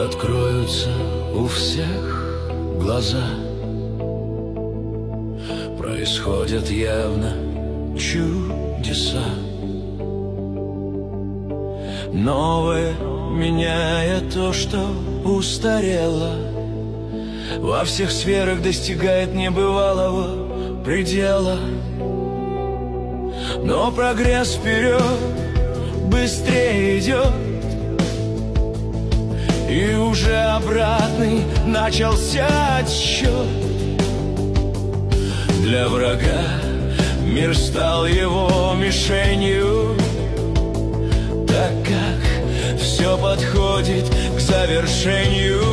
Откроются у всех глаза, происходят явно чудеса. Новое меняет то, что устарело, во всех сферах достигает небывалого предела. Но прогресс вперед быстрее идет, и уже обратный начался отсчет. Для врага мир стал его мишенью, так как все подходит к завершению.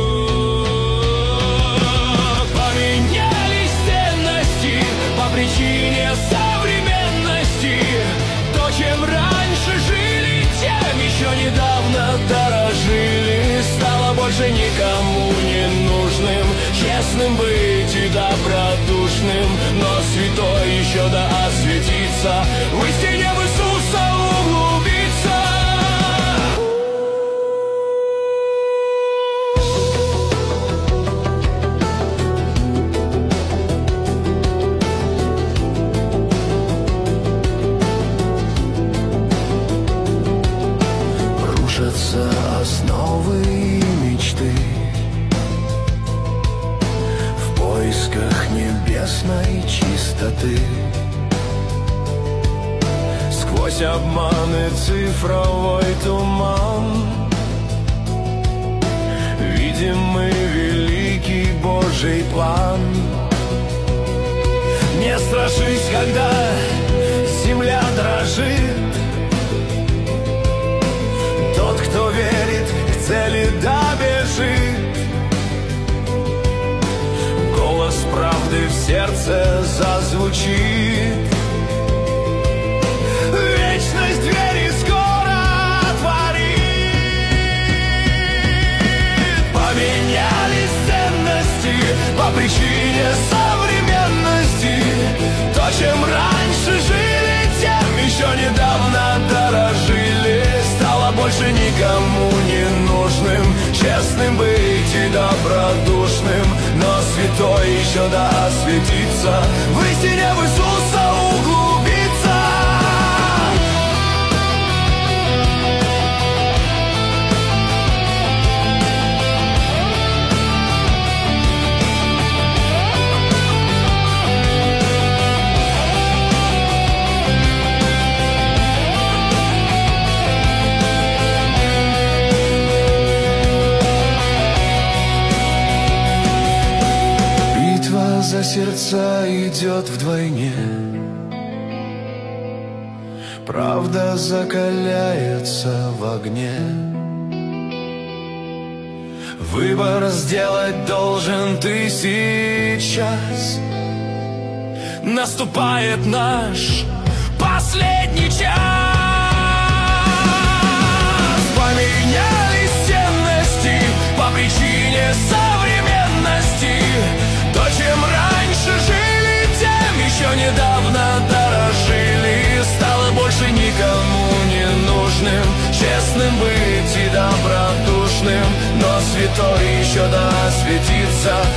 Поменялись ценности по причине современности. То, чем раньше жили, тем еще недавно дорожили. Стало больше никому не нужным честным быть и добродушным. Но святой еще да осветится, в истине в Иисуса углубиться. Рушатся основы мечты в поисках небесной чистоты. Сквозь обман и цифровой туман видим мы великий Божий план. Не страшись, когда земля дрожит, тот, кто верит, к цели добежит. Голос правды в сердце зазвучит. Вечность двери скоро отворит. Поменялись ценности по причине современности. То, чем раньше жили, тем еще недавно дорожили. Стало больше никому не нужным честным быть и добродушным. Но святой еще да осветится, в истине в Иисуса углубиться. За сердца идет вдвойне, правда закаляется в огне. Выбор сделать должен ты сейчас. Наступает наш последний час. Поменялись ценности по причине современности. То, чем раньше жили, тем еще недавно дорожили. Стало больше никому не нужным честным быть и добродушным. Но святой еще да осветится,